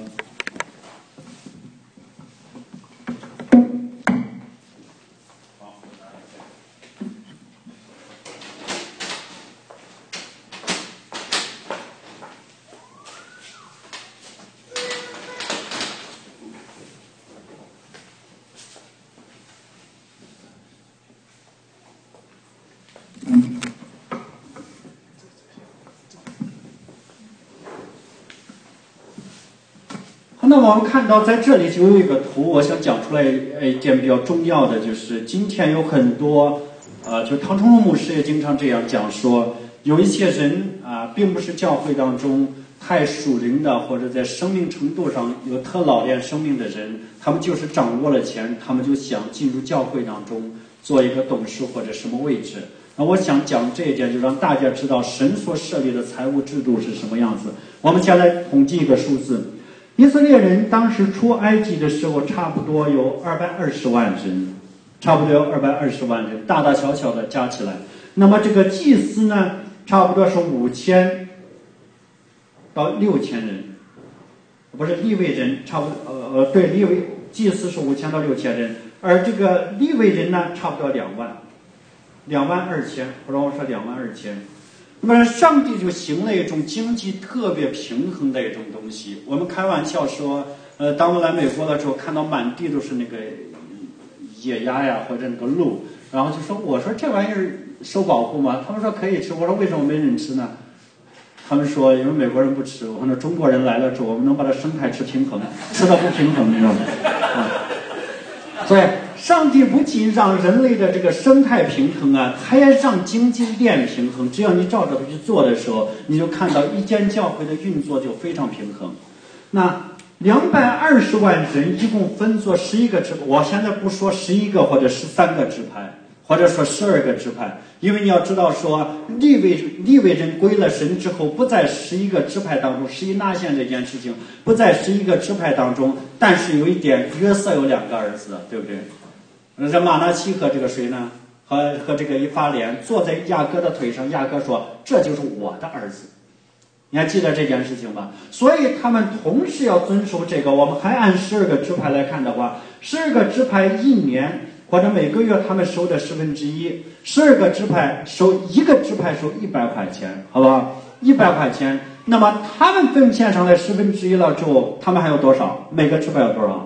那么我们看到在这里就有一个图，我想讲出来一件比较重要的，就是今天有很多，呃，就唐崇荣牧师也经常这样讲说，有一些人啊，并不是教会当中太属灵的，或者在生命程度上有特老练生命的人，他们就是掌握了钱，他们就想进入教会当中做一个董事或者什么位置。那我想讲这一点，就让大家知道神所设立的财务制度是什么样子。我们先来统计一个数字，以色列人当时出埃及的时候，差不多有二百二十万人，差不多有二百二十万人，大大小小的加起来。那么这个祭司呢，差不多是五千到六千人，不是利未人，差不多呃呃对，利未祭司是五千到六千人，而这个利未人呢，差不多两万。两万二千，或者我说两万二千，那么上帝就行了一种经济特别平衡的一种东西。我们开玩笑说，呃，当我来美国的时候，看到满地都是那个野鸭呀，或者那个鹿，然后就说，我说这玩意儿受保护吗？他们说可以吃，我说为什么没人吃呢？他们说因为美国人不吃，我说中国人来了之后，我们能把它生态吃平衡，吃的不平衡，你知道吗？啊，所以上帝不仅让人类的这个生态平衡啊，还要让经济链平衡。只要你照着去做的时候，你就看到一间教会的运作就非常平衡。那两百二十万人一共分作十一个支派，我现在不说十一个或者十三个支派，或者说十二个支派，因为你要知道说利未利未人归了神之后，不在十一个支派当中，十一纳献这件事情不在十一个支派当中，但是有一点，约瑟有两个儿子，对不对？这马拿西和这个谁呢？和和这个以法莲坐在雅各的腿上，雅各说：“这就是我的儿子。”你还记得这件事情吧？所以他们同时要遵守这个。我们还按十二个支派来看的话，十二个支派一年或者每个月他们收的十分之一，十二个支派收一个支派收一百块钱，好不好？一百块钱。那么他们奉献上来十分之一了之后，他们还有多少？每个支派有多少？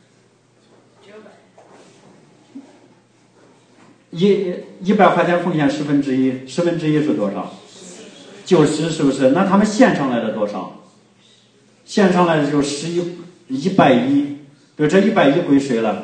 一一百块钱奉献十分之一，十分之一是多少？九十，是不是？那他们献上来的多少？献上来的就十一一百一，对，这一百一归谁了？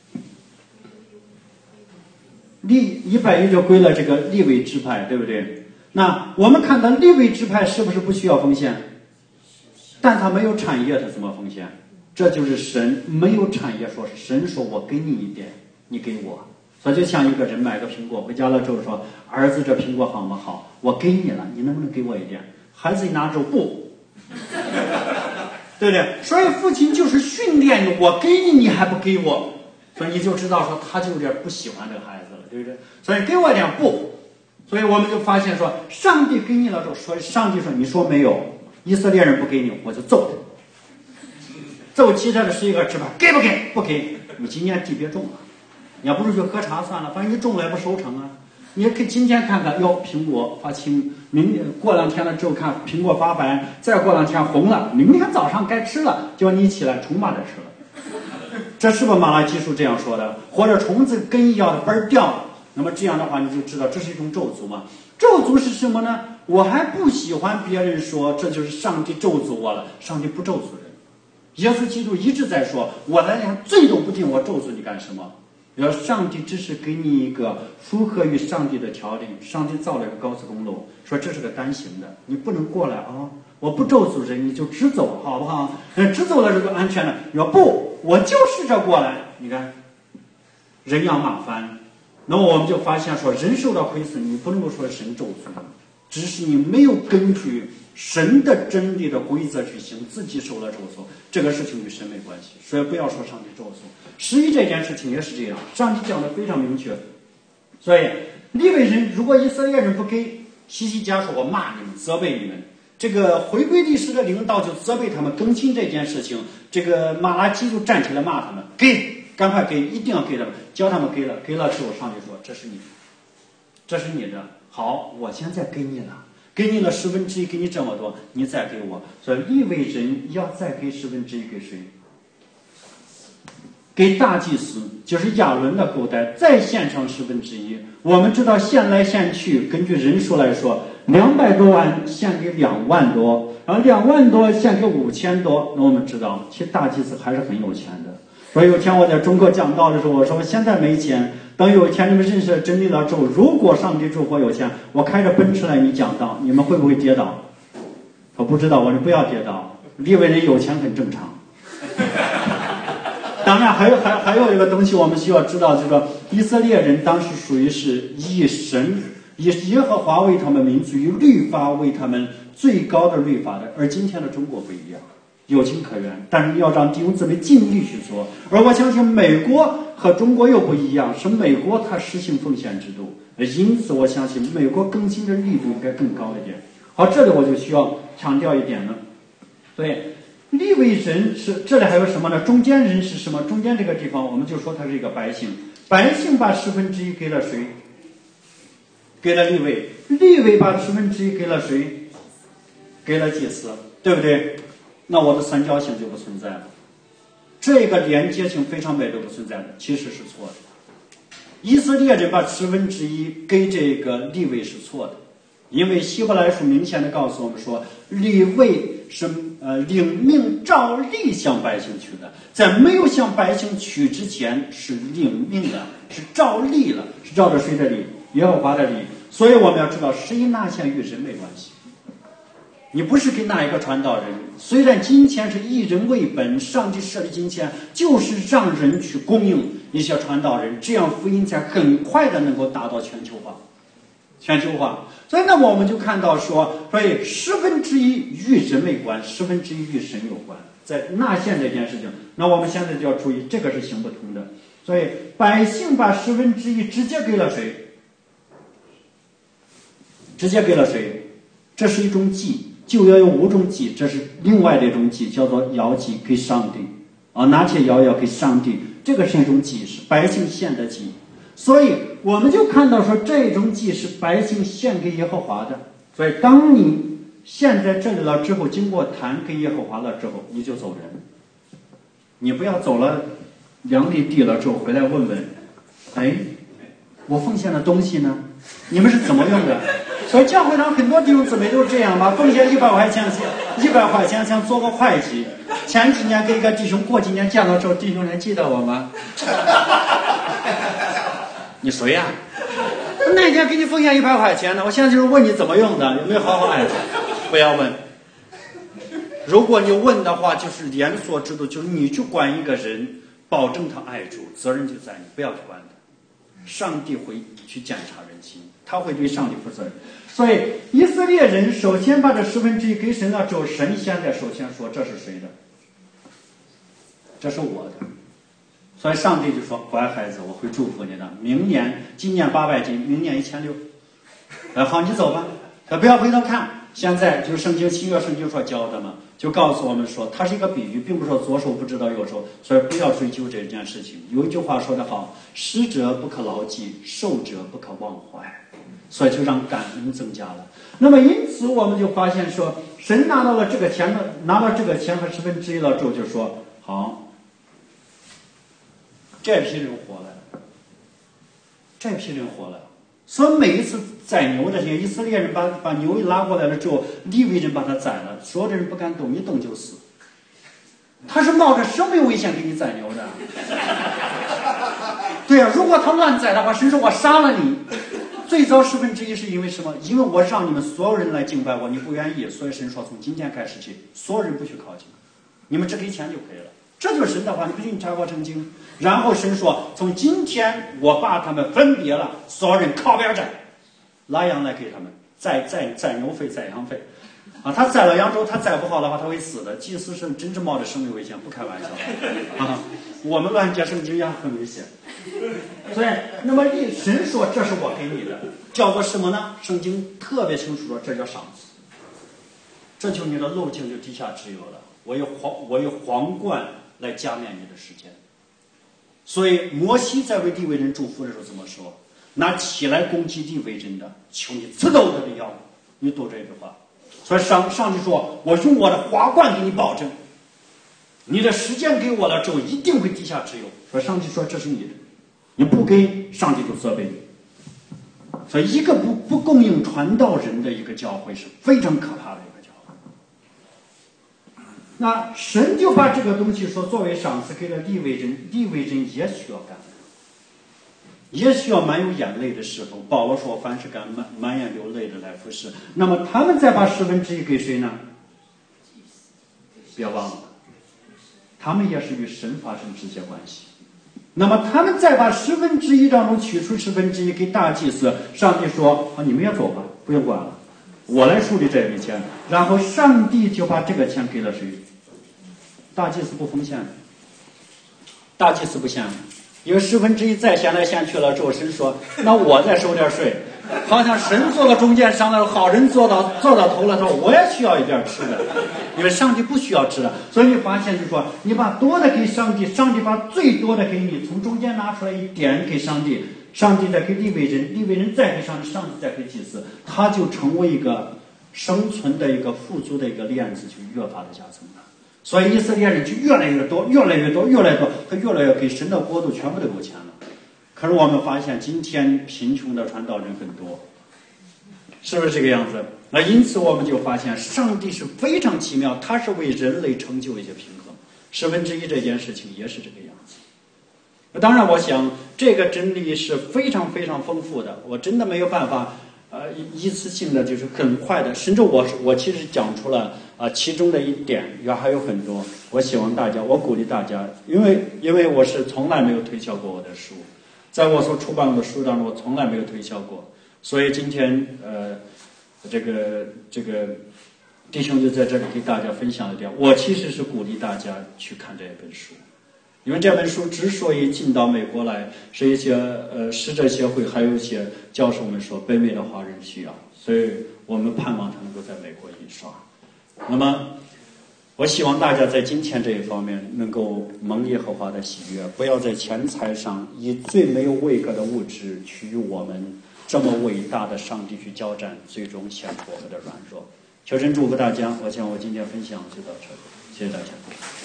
利一百一就归了这个利未支派，对不对？那我们看到利未支派是不是不需要奉献？但他没有产业，他怎么奉献？这就是神没有产业，说神说我给你一点，你给我。所以就像一个人买个苹果回家了之后说，儿子这苹果好吗？好，我给你了，你能不能给我一点？孩子一拿着不，对不对？所以父亲就是训练你，我给你你还不给我，所以你就知道说他就有点不喜欢这个孩子了，对不对？所以给我一点不，所以我们就发现说上帝给你了之后，说上帝说你说没有，以色列人不给你，我就揍他，揍其他的十一个支派，给不给？不给，你今年地别种了。你要不是去喝茶算了，反正你种了也不收成啊。你可以今天看看，哟，苹果发青，明过两天了之后看苹果发白，再过两天红了，明天早上该吃了，就你起来虫把它吃了。这是不是马拉基书这样说的？或者虫子根一样的嘣掉了，那么这样的话你就知道这是一种咒诅嘛。咒诅是什么呢？我还不喜欢别人说这就是上帝咒诅我了，上帝不咒诅人。耶稣基督一直在说，我来连罪都不定，我咒诅你干什么？要上帝只是给你一个符合于上帝的条令，上帝造了一个高速公路，说这是个单行的，你不能过来啊、哦！我不咒诅人，你就直走，好不好？嗯，直走了这个安全了。你说不，我就试着过来。你看，人仰马翻，那么我们就发现说，人受到亏损，你不能够说神咒诅，只是你没有根据神的真理的规则去行，自己受了咒诅，这个事情与神没关系。所以不要说上帝咒诅。十一这件事情也是这样，上帝讲的非常明确。所以利未人如果以色列人不给，西西家说我骂你们，责备你们。这个回归历史的领导就责备他们更新这件事情，这个马拉基就站起来骂他们，给，赶快给，一定要给他们，叫他们给了，给了之后上帝说这是你的，这是你的，好，我现在给你了，给你了十分之一，给你这么多，你再给我。所以利未人要再给十分之一给谁？给大祭司，就是亚伦的后代，再献上十分之一。我们知道献来献去，根据人数来说，两百多万献给两万多， 然后两万多献给五千多，那我们知道，其实大祭司还是很有钱的。所以有一天我在中国讲道的时候，我说我现在没钱，等有一天你们认识了真理了之后，如果上帝祝福我有钱，我开着奔驰来你讲道，你们会不会跌倒？我不知道，我说不要跌倒，利未人有钱很正常。当然还有还还有一个东西我们需要知道，就是说以色列人当时属于是以神以耶和华为他们民族，以律法为他们最高的律法的，而今天的中国不一样，有情可原，但是要让弟兄姊妹尽力去做。而我相信美国和中国又不一样，是美国它实行奉献制度，因此我相信美国更新的力度应该更高一点。好，这里我就需要强调一点了，所以利未人是这里还有什么呢？中间人是什么？中间这个地方我们就说他是一个百姓，百姓把十分之一给了谁？给了利未，利未把十分之一给了谁？给了祭司，对不对？那我的三角形就不存在了，这个连接性非常美都不存在的，其实是错的。以色列人把十分之一给这个利未是错的，因为希伯来书明显的告诉我们说，利未是呃领命照例向百姓取的，在没有向百姓取之前是领命的，是照例了，是照着谁的例？耶和华的例。所以我们要知道，谁纳献与人没关系，你不是给哪一个传道人。虽然金钱是以人为本，上帝设立金钱就是让人去供应一些传道人，这样福音才很快的能够达到全球化。全球化，所以那么我们就看到说，所以十分之一与人没关，十分之一与神有关。在纳献这件事情，那我们现在就要注意，这个是行不通的。所以百姓把十分之一直接给了谁？直接给了谁？这是一种祭，就要有五种祭，这是另外的一种祭，叫做摇祭，给上帝啊，拿起摇要给上帝，这个是一种祭，是百姓献的祭。所以我们就看到说，这种祭是百姓献给耶和华的。所以当你献在这里了之后，经过坛给耶和华了之后，你就走人。你不要走了两里地了之后回来问问，哎，我奉献的东西呢？你们是怎么用的？所以教会上很多弟兄姊妹都是这样吧，奉献一百块钱，一百块钱想做个会计。前几年给一个弟兄，过几年见了之后，弟兄还记得我吗？你谁呀、啊？那天给你奉献一百块钱呢，我现在就是问你怎么用的，有没有好好爱主？不要问。如果你问的话，就是连锁制度，就是你去管一个人，保证他爱主，责任就在你，不要去管他。上帝会去检查人心，他会对上帝负责任。所以以色列人首先把这十分之一给神了之后，神现在首先说这是谁的？这是我的。所以上帝就说：“乖孩子，我会祝福你的。明年，今年八百斤，明年一千六。呃，好，你走吧，呃，不要回头看。现在就是圣经新约圣经所教的嘛，就告诉我们说，它是一个比喻，并不是说左手不知道右手，所以不要追究这件事情。有一句话说得好：施者不可牢记，受者不可忘怀。所以就让感恩增加了。那么因此我们就发现说，神拿到了这个钱的，拿到这个钱和十分之一了之后，就说好。”这批人活了，这批人活了。所以每一次宰牛的这些以色列人把把牛拉过来了之后，利未人把他宰了，所有的人不敢动，一动就死。他是冒着生命危险给你宰牛的。对啊，如果他乱宰的话，神说我杀了你。最早十分之一是因为什么？因为我让你们所有人来敬拜我，你不愿意，所以神说从今天开始起，所有人不许靠近，你们只给钱就可以了。这就是神的话，你不信查过圣经。然后神说，从今天我把他们分别了，所有人靠边站，拉羊来给他们，宰宰宰牛费、宰羊费。啊，他宰了羊之后，他宰不好的话，他会死的。祭司是真是冒着生命危险，不开玩笑。啊，我们乱解圣经也很危险。所以，那么神说这是我给你的，叫做什么呢？圣经特别清楚说，这叫赏赐。这就你的路径就地下只有了。我有皇，我有皇冠来加冕你的时间。所以摩西在为利未人祝福的时候怎么说？拿起来攻击利未人的，求你刺透他的腰。你读这句话。所以上上帝说，我用我的华冠给你保证，你的时间给我了之后，一定会地下只有。所以上帝说这是你的，你不给，上帝就责备你。所以一个不不供应传道人的一个教会是非常可怕的一个教会。 那神就把这个东西说作为赏赐给了利未人，利未人也需要感恩，也需要满有眼泪的侍奉。保罗说凡是敢满满眼流泪的来服侍，那么他们再把十分之一给谁呢？别忘了，他们也是与神发生直接关系。那么他们再把十分之一当中取出十分之一给大祭司，上帝说啊，你们也走吧，不用管了，我来处理这笔钱。然后上帝就把这个钱给了谁？大祭司不奉献，大祭司不献，因为十分之一再献来献去了之后，神说那我再收点税，好像神做了中间商的好人做到做到头了，他说我也需要一点吃的，因为上帝不需要吃的。所以你发现就说你把多的给上帝，上帝把最多的给你，从中间拿出来一点给上帝，上帝再给利未人，利未人再给上帝，上帝再给祭司，他就成为一个生存的一个富足的一个链子，就越发的加增了。所以以色列人就越来越多，越来越多，越来越多，他越来越给神的国度全部都有钱了。可是我们发现今天贫穷的传道人很多，是不是这个样子？那因此我们就发现上帝是非常奇妙，他是为人类成就一些平衡。十分之一这件事情也是这个样子。当然我想这个真理是非常非常丰富的，我真的没有办法呃一次性的就是很快的，甚至我我其实讲出了啊、呃、其中的一点，也还有很多。我希望大家，我鼓励大家，因为因为我是从来没有推销过我的书，在我所出版的书当中，我从来没有推销过，所以今天呃这个这个弟兄就在这里给大家分享一点，我其实是鼓励大家去看这本书。因为这本书之所以进到美国来，是一些呃使者协会还有一些教授们说北美的华人需要，所以我们盼望它能够在美国印刷。那么我希望大家在金钱这一方面能够蒙耶和华的喜悦，不要在钱财上以最没有位格的物质去与我们这么伟大的上帝去交战，最终显出我们的软弱。求神祝福大家，我想我今天分享就到这里，谢谢大家。